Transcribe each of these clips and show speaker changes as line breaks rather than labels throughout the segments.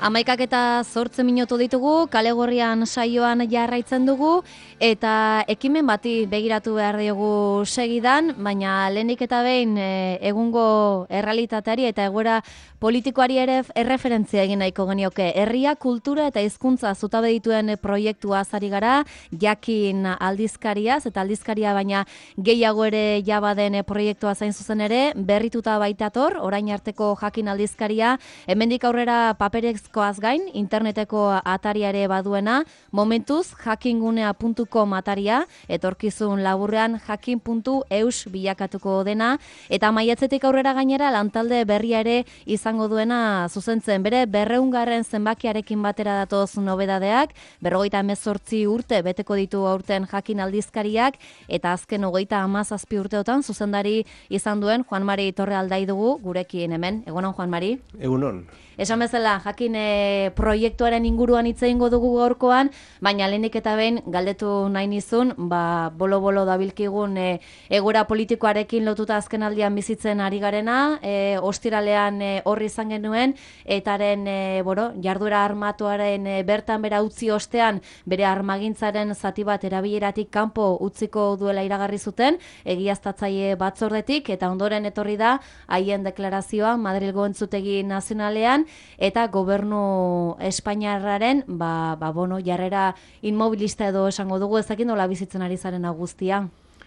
11:08 ditugu, Kale Gorrian saioan jarraitzen dugu, eta ekimen bati begiratu behar diogu segidan, baina lehenik eta behin egungo errealitateari eta egoera politikoari ere erreferentzia egin nahiko genioke. Herria, kultura eta hizkuntza zutabe dituen proiektua ari gara, jakin aldizkariaz, eta aldizkaria baina gehiago ere jabaden proiektua zain zuzen ere, berrituta baitator, orain arteko jakin aldizkaria, hemendik aurrera paperezkoaz gain, interneteko ataria ere baduena, momentuz jakingunea.com ataria, etorkizun laburrean jakin.eus bilakatuko dena, eta maiatzetik aurrera gainera lantalde berria ere izango duena zuzentzen. Bere 200. zenbakiarekin batera datoz nobedadeak, 58 urte beteko ditu aurten jakin aldizkariak, eta azken 37 urteotan zuzendari izan duen Juan Mari Torrealdai dugu gurekin hemen. Egunon, Juan Mari?
Egunon.
Esan bezala, jakin proiektuaren inguruan hitz egingo dugu gaurkoan, baina lehenik eta behin galdetu nahi nizun, bolo-bolo dabilkigun egoera politikoarekin lotuta azken aldian bizitzen ari garena, ostiralean horri izan genuen, etaren jarduera armatuaren bertan bera utzi ostean, bere armagintzaren zati bat erabileratik kanpo utziko duela iragarri zuten, egiaztatzaile batzordetik, eta ondoren etorri da haien deklarazioa Madrilgo Entzutegi Nazionalean, eta gobernu Espainiarraren jarrera inmobilista edo esango dugu, ezakin nola bizitzen ari zaren guztia.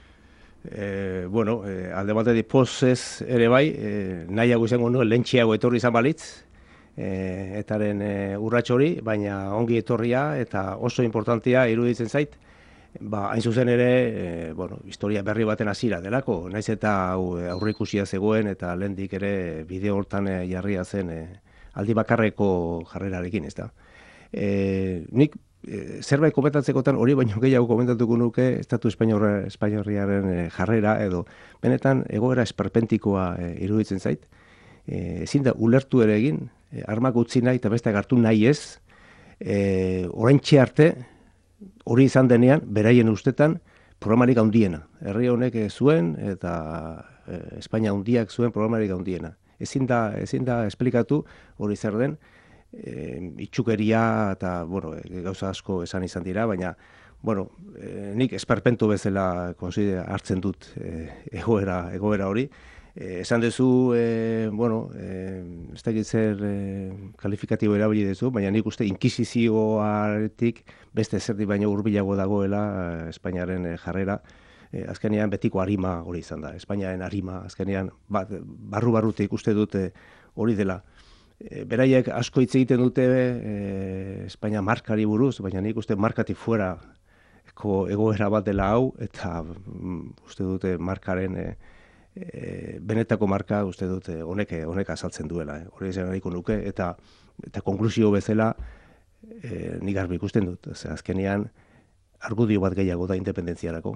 Alde batetik pozez ere bai, nahiago izango nuen lehentxeago etorri izan balitz, etaren urrats hori, baina ongi etorria eta oso importantea iruditzen zait, hain zuzen ere, historia berri baten hasiera delako, naiz eta aurreikusia zegoen eta lehendik ere bideo hortan jarria zen aldi bakarreko jarrerarekin, ez da. Nik zerbait komentatzekotan hori baino gehiago komentatuko nuke Estatu Espainiarraren jarrera edo benetan egoera esperpentikoa iruditzen zait. Ezin da ulertu ere egin, armak utzi nahi eta beste hartu nahi ez, oraintxe arte hori izan denean, beraien ustetan, programarik handiena. Herri honek zuen eta Espainia handiak zuen programarik handiena. Ezin da esplikatu hori zer den, itxukeria eta gauza asko esan izan dira, baina nik esperpentu bezala hartzen dut egoera hori. Esan duzu, ez dakit zer kalifikatibo erabili duzu, baina nik uste inkisizioaretik beste zerdi baino hurbilago dagoela Espainiaren jarrera. Azkenean betiko arima hori izan da, Espainiaren arima, azkenean barru-barrutik uste dute hori dela. Beraiek asko hitz egiten dute Espainia markari buruz, baina nik uste markatik fuera egoera bat dela hau, eta uste dute markaren benetako marka uste dute honek azaltzen duela. Hori izan nahiko nuke, eta konklusio bezala nik garbi ikusten dut. Azkenean argudio bat gehiago da independentziarako.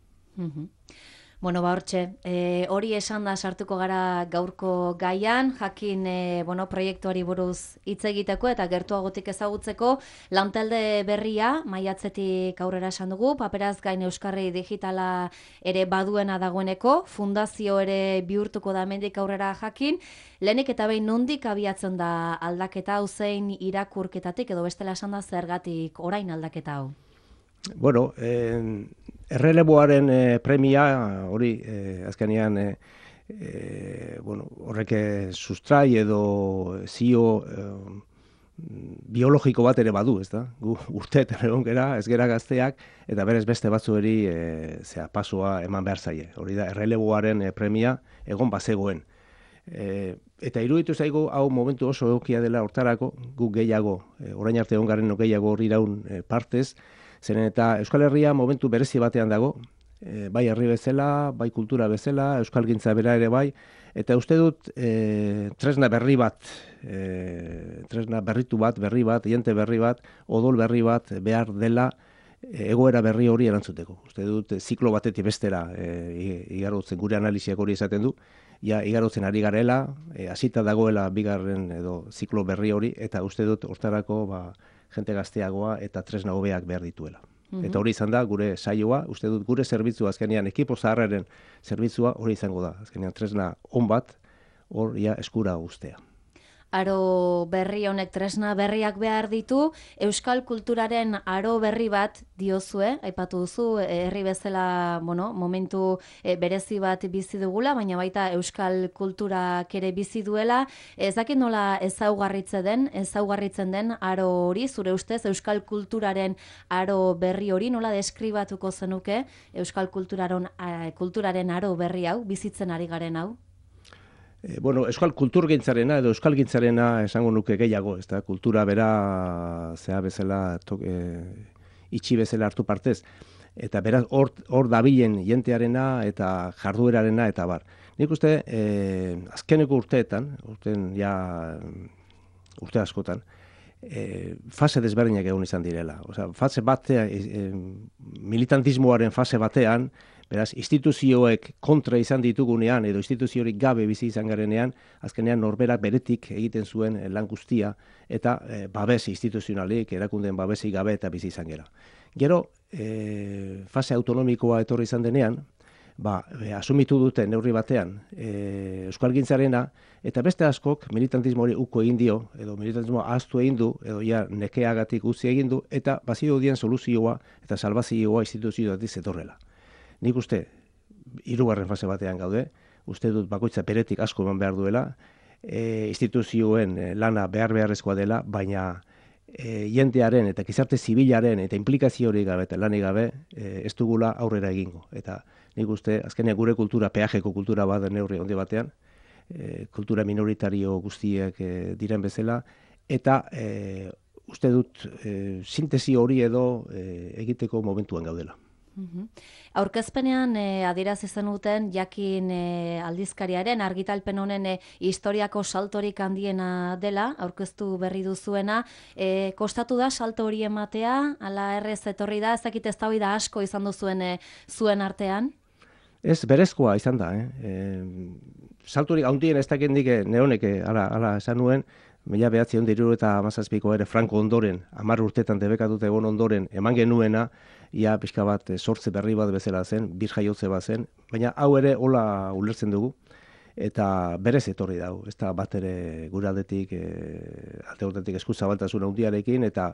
Hortxe, hori esan da sartuko gara gaurko gaian, jakin proiektuari buruz hitz egiteko eta gertuagotik ezagutzeko lantalde berria, maiatzetik aurrera esan dugu, paperaz gain euskarri digitala ere baduena dagoeneko, fundazio ere bihurtuko da hemendik aurrera jakin, lehenik eta behin nondik abiatzen da aldaketa hau zein irakurketatik edo bestela esan da zergatik orain aldaketa hau?
Erreleboaren premia hori azkenean horrek sustrai edo zio biologiko bat ere badu, ez da? Gu urteetan egon gera, ez gera gazteak, eta berez beste batzueri pasoa eman behar zaie. Hori da, erreleboaren premia egon bazegoen. Eta iruditu zaigu hau momentu oso egokia dela hortarako, gu gehiago, orain arte egon garen gehiago hori iraun partez, zeren eta Euskal Herria momentu berezi batean dago, bai herri bezala, bai kultura bezala, euskalgintza bera ere bai, eta uste dut tresna berri bat, tresna berritu bat, jente berri bat, odol berri bat behar dela egoera berri hori erantzuteko. Uste dut ziklo batetik bestera igarotzen, gure analiziak hori esaten du, igarotzen ari garela, hasita dagoela bigarren edo ziklo berri hori, eta uste dut hortarako jente gazteagoa eta tresna hobeak behar dituela. Eta hori izan da gure saioa, uste dut gure zerbitzua azkenean ekipo zaharraren zerbitzua hori izango da. Azkenean tresna on bat hor eskura ustea.
aro berri honek tresna berriak behar ditu, euskal kulturaren aro berri bat diozue, aipatu duzu, herri bezala, momentu berezi bat bizi dugula, baina baita euskal kulturak ere bizi duela, ez dakit nola ezaugarritzen den aro hori, zure ustez, euskal kulturaren aro berri hori, nola deskribatuko zenuke euskal kulturaren aro berri hau, bizitzen ari garen hau?
Euskal kulturgintzarena edo euskalgintzarena esango nuke gehiago, ez da, kultura bera zea bezala, itxi bezala hartu partez, eta beraz hor dabilen jentearena eta jarduerarena eta bar. Nik uste, azkeneko urte askotan, fase desberdinak egon izan direla. Fase batean, militantismoaren fase batean, beraz, instituzioek kontra izan ditugunean, edo instituziorik gabe bizi izan garenean, azkenean norberak beretik egiten zuen lan guztia, eta babes instituzionalik, erakundeen babesik gabe eta bizi izan gera. Gero, fase autonomikoa etorri izan denean, asumitu dute neurri batean euskalgintzarena, eta beste askok militantismo hori uko egin dio, edo militantismoa ahaztu egin du, edo ja nekeagatik utzi egin du, eta bazio dien soluzioa eta salbazioa instituzioatik zetorrela. Nik uste, 3. fase batean gaude, uste dut bakoitza beretik asko eman behar duela, instituzioen lana beharrezkoa dela, baina jendearen eta gizarte zibilaren eta implikaziorik gabe eta lanik gabe ez dugula aurrera egingo. Eta nik uste, azkenean gure kultura, peajeko kultura bat neurri handi batean, kultura minoritario guztiak diren bezala, eta uste dut sintesi hori edo egiteko momentuan gaudela.
Aurkezpenean adierazi zenuten jakin aldizkariaren argitalpen honen historiako saltorik handiena dela, aurkeztu berri duzuena, kostatu da salto hori ematea, ala errez etorri da, ez dakit eztabaida asko izan zuen artean?
Ez, berezkoa izan da. Saltorik handien ez dakendik neonek ala esan nuen, 1977ko ere Franco ondoren, 10 urtetan debekatuta egon ondoren, eman genuena, ia pixka bat sortze berri bat bezala zen, bir jaiotze bat zen, baina hau ere hola ulertzen dugu, eta berez etorri dago, ez da bat ere gure aldetik, alde horretik eskuzabaltasun handiarekin, eta,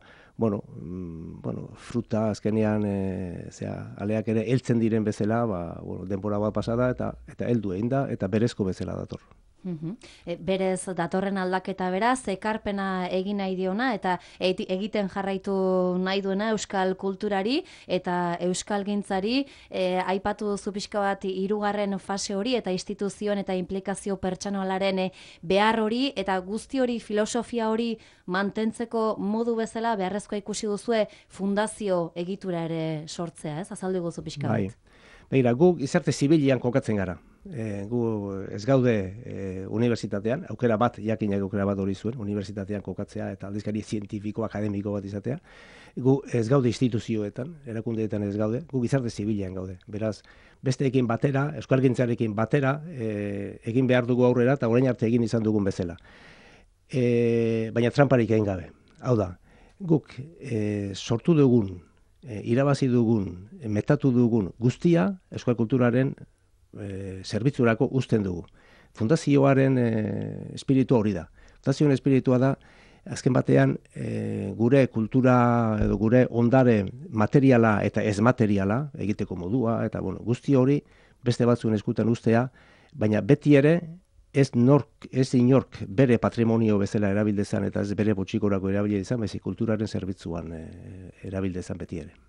fruta azkenean, aleak ere heltzen diren bezala, denbora bat pasada, eta heldu egin da, eta berezko bezala dator.
Berez datorren aldaketa beraz, ekarpena egin nahi diona eta egiten jarraitu nahi duena euskal kulturari eta euskalgintzari, aipatu duzu pixka bat 3. fase hori eta instituzioen eta implikazio pertsonalaren behar hori eta guzti hori, filosofia hori mantentzeko modu bezala beharrezkoa ikusi duzue fundazio egitura ere sortzea, ez? Azaldu guzu pixka bat.
Begira, gu gizarte zibilian kokatzen gara. Gu ez gaude unibertsitatean, aukera bat hori zuen, unibertsitatean kokatzea eta aldizkari zientifiko, akademiko bat izatea. Gu ez gaude instituzioetan, erakundeetan ez gaude, gu gizarte zibilian gaude. Beraz, besteekin batera, euskalgintzarekin batera, egin behar dugu aurrera eta orain arte egin izan dugun bezala. Baina tramparik egin gabe. Hau da, guk sortu dugun, irabazi dugun, metatu dugun guztia euskal kulturaren zerbitzurako uzten dugu. Fundazioaren espiritu hori da. Fundazioaren espiritua da, azken batean gure kultura edo gure ondare materiala eta ez materiala egiteko modua, eta guzti hori beste batzuen eskutan uztea, baina beti ere ez inork bere patrimonio bezala erabildezan eta ez bere potxikorako erabildezan, baizik kulturaren zerbitzuan erabildezan beti ere.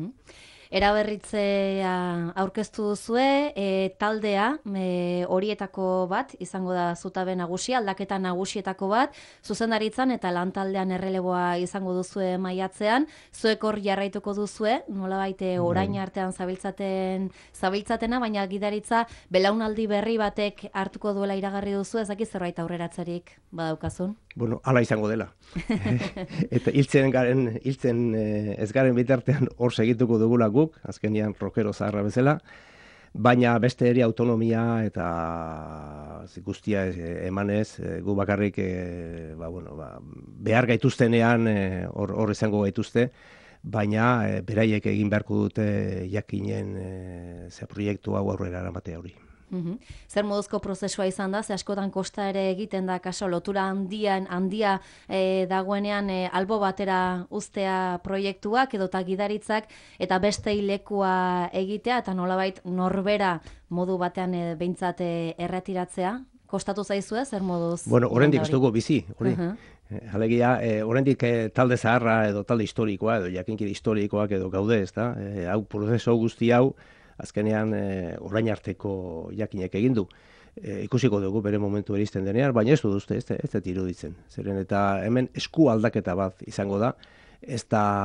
Eraberritzea aurkeztu duzue, taldea horietako bat, izango da zutabe nagusia, aldaketa nagusietako bat, zuzendaritzan eta lantaldean erreleboa izango duzue maiatzean, zuek hor jarraituko duzue, nolabait orain artean zabiltzatena, baina gidaritza belaunaldi berri batek hartuko duela iragarri duzu, ez dakit zerbait aurreratzerik badaukazun?
Hala izango dela. Eta hiltzen ez garen bitartean hor segituko dugula guk, azkenian rockero zaharra bezala, baina beste eri autonomia eta guztia emanez, gu bakarrik behar gaituztenean hor izango gaituzte, baina beraiek egin beharko dute jakinen proiektu hau aurrera eramatea hori.
Zer moduzko prozesua izan da, ze askotan kosta ere egiten da, kaso lotura handia dagoenean albo batera uztea proiektuak edota gidaritzak eta beste lekua egitea eta nolabait norbera modu batean behintzat erretiratzea. Kostatu zaizue, zer moduz?
Bueno, oraindik ez dugu bizi, hori. Alegia, oraindik talde zaharra edo talde historikoa edo jakinkide historikoak edo gaude, ezta? Hau prozesu guzti hau azkenean orain arteko jakinek egin du. Ikusiko dugu bere momentu iristen denean, baina ez dut uste, ez dut iruditzen. Zeren eta hemen esku aldaketa bat izango da, ez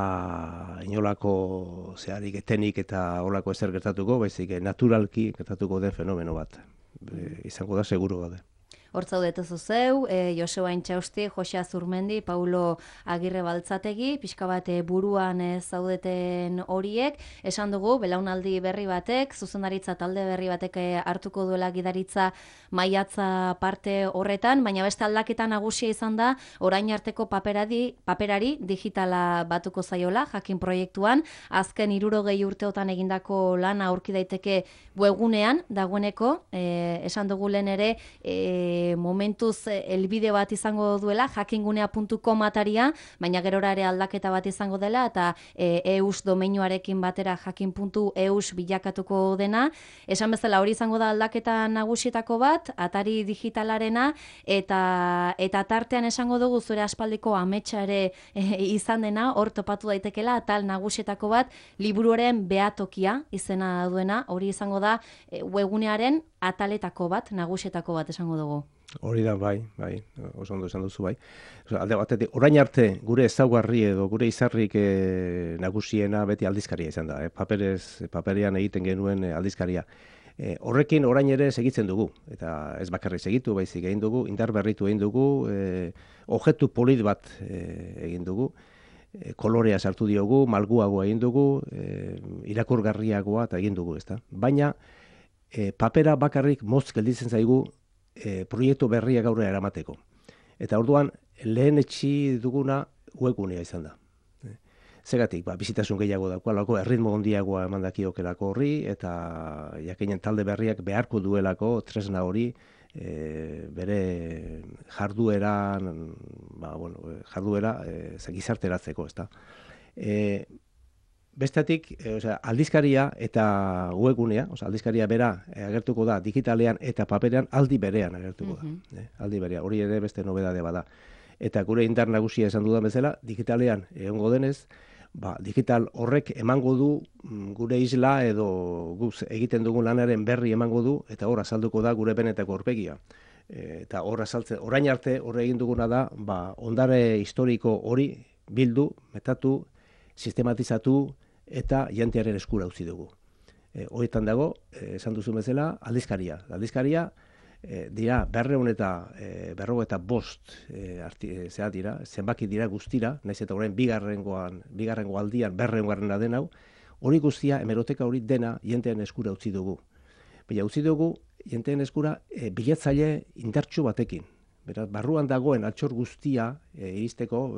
da inolako zeharik etenik eta olako ezer gertatuko, baizik naturalki gertatuko den fenomeno bat. Izango da seguru gaude.
Hortzaudet ez zeu, Joseba Intxausti, Jose Azurmendi, Paulo Agirre Baltzategi, pixka bat buruan zaudeten horiek. Esan dugu, belaunaldi berri batek, zuzendaritza talde berri batek hartuko duela gidaritza maiatza parte horretan, baina beste aldaketa nagusia izan da, orain arteko paperari digitala batuko zaiola, jakin proiektuan, azken 60 urteotan egindako lana aurki daiteke webgunean dagoeneko, esan dugu lehen ere, momentuz elbide bat izango duela, jakingunea.com ataria, baina gerora ere aldaketa bat izango dela, eta eus domeinuarekin batera jakin.eus bilakatuko dena. Esan bezala hori izango da aldaketa nagusietako bat, atari digitalarena, eta tartean esango dugu zure aspaldiko ametsa ere izan dena, hor topatu daitekela, atal nagusietako bat, liburuaren behatokia izena duena, hori izango da webgunearen ataletako bat, nagusietako bat esango dugu.
Hori da, bai, oso ondo esan duzu, bai. Alde batetik, orain arte gure ezaugarri edo gure izarrik nagusiena beti aldizkaria izan da, paperean egiten genuen aldizkaria. Horrekin orain ere segitzen dugu, eta ez bakarrik segitu, baizik egin dugu, indar berritu egin dugu, objektu polit bat egin dugu, kolorea sartu diogu, malguagoa egin dugu, irakurgarriagoa eta egin dugu, ezta. Baina papera bakarrik motz gelditzen zaigu proiektu berriak aurrera eramateko. Eta orduan, lehen etxi duguna webgunea izan da. Zegatik, bizitasun gehiago daukalako, erritmo handiagoa eman dakiokelako horri, eta jakinen talde berriak beharko duelako tresna hori bere jarduera gizarteratzeko, ezta. Bestetik, aldizkaria eta webgunea, aldizkaria bera agertuko da digitalean eta paperean aldi berean agertuko da. Aldi berean, hori ere beste nobedade bada. Eta gure indar nagusia esan dudan bezala, digitalean egongo denez, digital horrek emango du gure isla edo guz egiten dugun lanaren berri emango du, eta hor azalduko da gure benetako aurpegia. Eta hor azaltzen, orain arte horre egin duguna da, ondare historiko hori bildu, metatu, sistematizatu, eta jentearen eskura utzi dugu. Horietan dago, esan duzu bezala, aldizkaria. Aldizkaria dira 205 dira, zenbaki dira guztira, naiz eta orain bigarrengo aldian 200 den hau, hori guztia, hemeroteka hori dena jentearen eskura utzi dugu. Baina utzi dugu jentearen eskura bilatzaile indartsu batekin. Beraz, barruan dagoen altxor guztia iristeko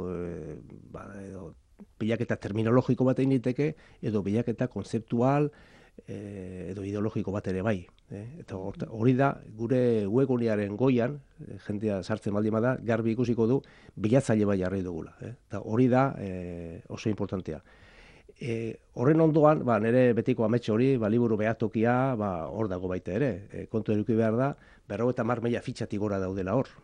bilaketa terminologiko bat egin liteke, edo bilaketa kontzeptual edo ideologiko bat ere bai. Eta hori da, gure webgunearen goian, jendea sartzen baldin bada, garbi ikusiko du, bilatzaile bai jarri dugula. Eta hori da oso importantea. Horren ondoan, nire betiko ametxe hori, liburu behatokia, hor dago baita ere. Kontu eduki behar da, 50.000 fitxatik gora daudela hor.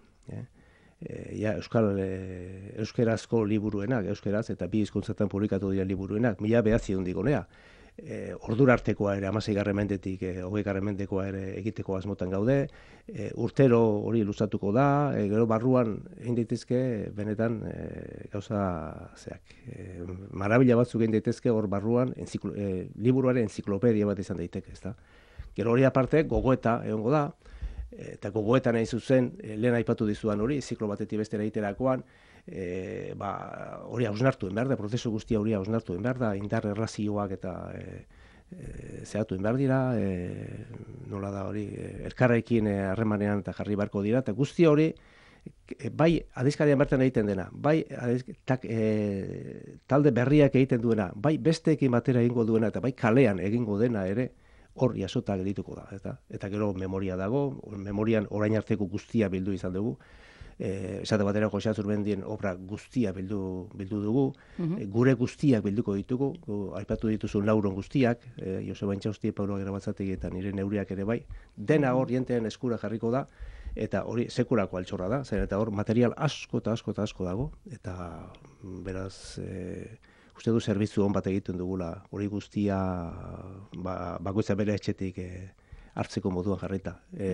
Euskerazko liburuenak, euskeraz eta bi hizkuntzatan publikatu dira liburuenak, 1900 digonea. Ordura artekoa ere, 16. mendetik 20. mendekoa ere egiteko asmotan gaude, urtero hori luzatuko da, gero barruan egin daitezke benetan gauza zeak. Marabila batzuk egin daitezke hor barruan liburuaren enziklopedia bat izan daiteke, ezta. Gero hori aparte gogoeta egongo da, eta gogoetan nahi zuzen, lehen aipatu dizudan hori, ziklo batetik bestera egiterakoan, hori hausnartu behar da, prozesu guztia hori hausnartu behar da, indar erlazioak eta zehatu behar dira, nola da hori, elkarrekin harremanean eta jarri beharko dira, eta guztia hori, bai aldizkarian bertan egiten dena, bai talde berriak egiten duena, bai besteekin batera egingo duena, eta bai kalean egingo dena ere, hor jasota geldituko da, eta gero memoria dago, memorian orain arteko guztia bildu izan dugu, esate batera Jose Azurbendien obra guztia bildu dugu, gure guztiak bilduko ditugu, aipatu dituzun lauron guztiak, Joseba Intxausti, Paulo Agerabatzategi eta nire neuriak ere bai, dena hor jenteen eskura jarriko da, eta hori sekulako altxorra da, zen eta hor material asko eta asko eta asko dago, eta beraz, uste du zerbitzu hon bat egiten dugula, hori guztia bakoitza bere etxetik hartzeko moduan jarrita.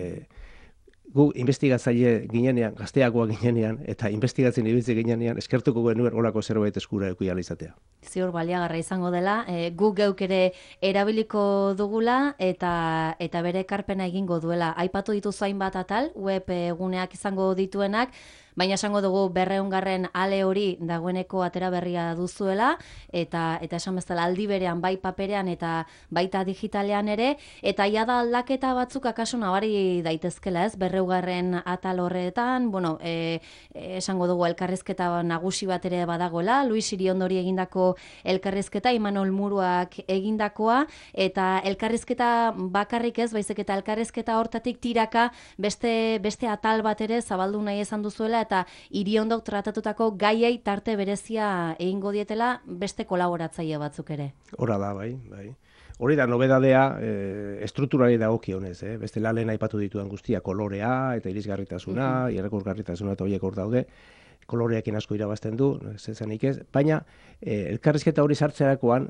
Gu investigatzaile ginenean, gazteagoa ginenean, eta investigatzen ibiltze ginenean, eskertuko genuen olako zerbait eskura eduki ahal izatea.
Ziur baliagarra izango dela, gu geuk ere erabiliko dugula eta bere ekarpena egingo duela. Aipatu dituzu hainbat atal, web guneak izango dituenak, baina esango dugu 200. ale hori dagoeneko atera berria duzuela, eta esan bezala aldi berean bai paperean eta baita digitalean ere, eta jada aldaketa batzuk akaso nabari daitezkela, ez? 200. atal horretan, bueno, esango dugu elkarrizketa nagusi bat ere badagoela, Luis Iriondori egindako elkarrizketa, Imanol Muruak egindakoa, eta elkarrizketa bakarrik ez, baizik eta elkarrizketa hortatik tiraka beste atal bat ere zabaldu nahi izan duzuela, eta Iriondok tratatutako gaiei tarte berezia egingo dietela beste kolaboratzaile batzuk ere.
Hora da, bai. Hori da, nobedadea, estrukturari dagokionez, beste lehen aipatu dituen guztia, kolorea eta irisgarritasuna, irakurgarritasuna eta horiek hor daude, koloreekin asko irabazten du, zezanik ez, baina elkarrizketa hori sartzerakoan,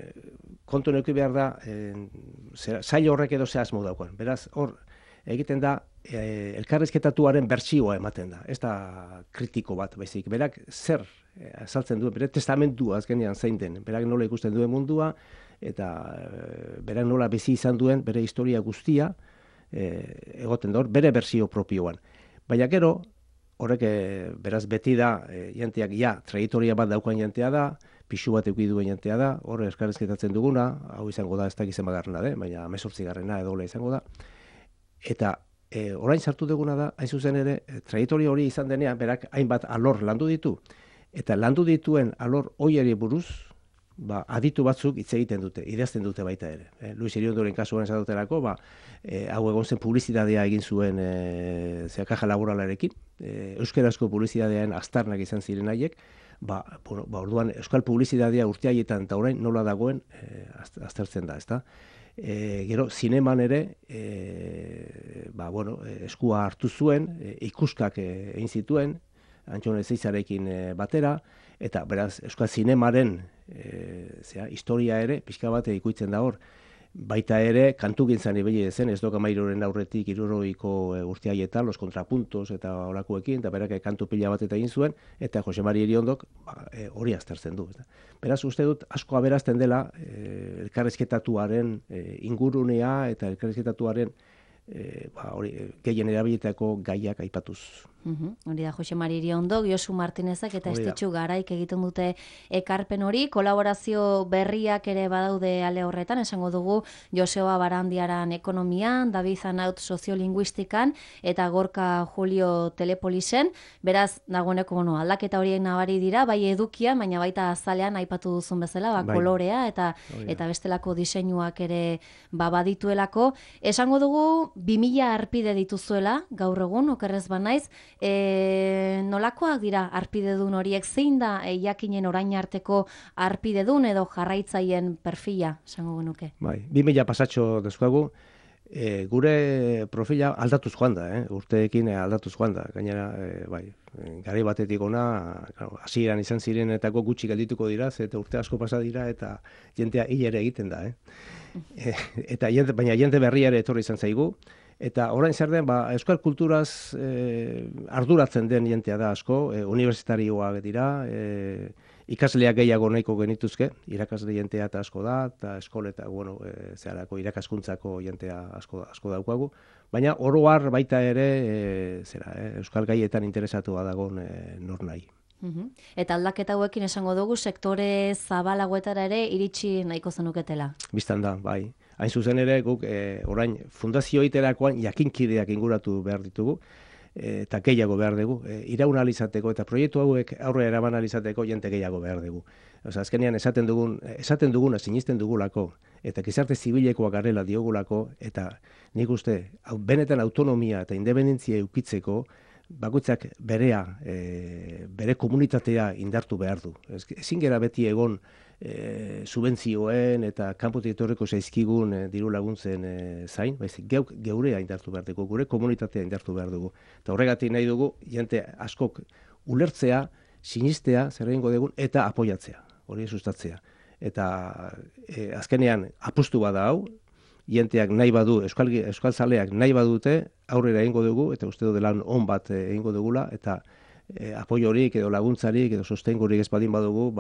kontu neuki behar da, zail horrek edo ze asmo daukan. Beraz, hor, egiten da, elkarrizketatuaren bertsioa ematen da, ez da kritiko bat, baizik, berak zer azaltzen duen, bere testamentua azkenean zein den, berak nola ikusten duen mundua, eta berak nola bizi izan duen, bere historia guztia, egoten da hor, bere bertsio propioan. Baina gero, horrek beraz beti da, jenteak, trajektoria bat daukan jentea da, pixu bat eduki duen jentea da, hor elkarrizketatzen duguna, hau izango da, ez dakiz zenbagarrena da, baina 18. edo izango da, eta orain sartu duguna da, hain zuzen ere, trajektoria hori izan denean, berak hainbat alor landu ditu, eta landu dituen alor hoieri buruz, aditu batzuk hitz egiten dute, idazten dute baita ere. Luis Iriondoren kasuan esaduterako, hau egon zen publizitatea egin zuen kaja laboralarekin, euskerazko publizitatean aztarnak izan ziren haiek, orduan euskal publizitatea urte haietan eta orain nola dagoen aztertzen da, ezta? Gero, zineman ere, eskua hartu zuen, ikuskak egin zituen, Antxon Ezeizarekin batera, eta beraz, euskal zinemaren historia ere, pixka bat ikuitzen da hor, baita ere, kantugintzan ibili zen, ez doka mairoren aurretik iruroiko urte haietan, los contrapuntos eta olakoekin, eta berak kantu pila bat eta egin zuen, eta Jose Mari Iriondok hori aztertzen du. Beraz, uste dut, asko aberazten dela, elkarrizketatuaren ingurunea eta elkarrizketatuaren gehien erabilitako gaiak aipatuz.
Hori da Jose Mari Iriondok, Josu Martinezak eta Estetxu Garaik egiten dute ekarpen hori, kolaborazio berriak ere badaude ale horretan, esango dugu Joseba Barandiaran ekonomian, David Zanaut soziolinguistikan eta Gorka Julio Telepolisen, beraz, dagoeneko aldaketa horiek nabari dira, bai edukian, baina baita azalean aipatu duzun bezala, kolorea eta bestelako diseinuak ere badituelako. Esango dugu 2000 arpide dituzuela, gaur egun, okerrez banaiz, nolakoak dira arpidedun horiek, zein da jakinen orain arteko arpidedun edo jarraitzaien perfila, esango genuke?
2000 pasatxo dezkoagu, gure profila aldatuz joan da, urteekin aldatuz joan da, gainera, garai batetik ona, hasieran izan zirenetako gutxi geldituko dira, eta urte asko pasa dira, eta jentea hilere egiten da, baina jente berria ere etorri izan zaigu, eta orain zer den, euskal kulturaz arduratzen den jentea da asko, unibertsitarioak dira, ikasleak gehiago nahiko genituzke, irakasle jentea eta asko da, eta eskoleta, zeharako irakaskuntzako jentea asko daukagu, baina oro har baita ere, euskal gaietan interesatua dagoen nor nahi.
Eta aldaketa hauekin esango dugu, sektore zabalagoetara ere iritsi nahiko zenuketela.
Bistan da, bai. Hain zuzen ere, guk orain fundazio iterakoan jakinkideak inguratu behar ditugu, eta gehiago behar dugu, iraun alizateko eta proiektu hauek aurre eraman alizateko jente gehiago behar dugu. Osa, azkenean esaten duguna sinisten dugulako, eta gizarte zibilekoak garela diogulako, eta nik uste, benetan autonomia eta independentzia eukitzeko, bakoitzak bere komunitatea indartu behar du. Ezin gera beti egon subentzioen eta kanpotik etorriko zaizkigun diru laguntzen zain, baizik geurea indartu behar dugu, gure komunitatea indartu behar dugu. Eta horregatik nahi dugu, jente askok ulertzea, sinistea, zer egingo dugun, eta apoiatzea, hori sustatzea. Eta azkenean apustu bada hau, jenteak nahi badu, euskal zaleak nahi badute, aurrera egingo dugu, eta uste dut lan on bat egingo dugula, eta apoio horik edo laguntzarik edo sostengorik ez badin badugu,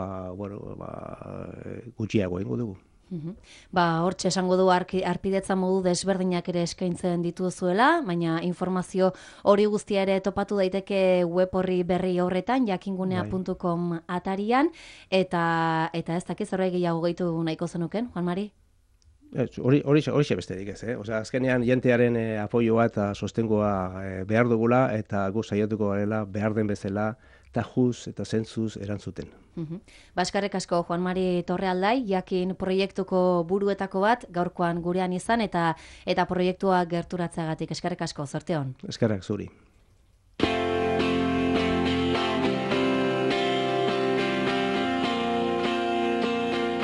gutxiago egingo dugu.
Hortxe esango du arpidetza modu desberdinak ere eskaintzen dituzuela, baina informazio hori guztia ere topatu daiteke web horri berri horretan, jakingunea.com atarian, eta ez dakiz zerbait gehiago gehitu nahiko zenuken, Juan Mari?
Horixe besterik ez, Osea, azkenean jentearen apoioa eta sostengoa behar dugula, eta gu saiatuko garela behar den bezala, tajuz eta zentzuz erantzuten.
Eskerrik asko Juan Mari Torrealdai, jakin proiektuko buruetako bat gaurkoan gurean izan eta proiektua gerturatzeagatik. Eskerrik asko, zorte on.
Eskerrak zuri.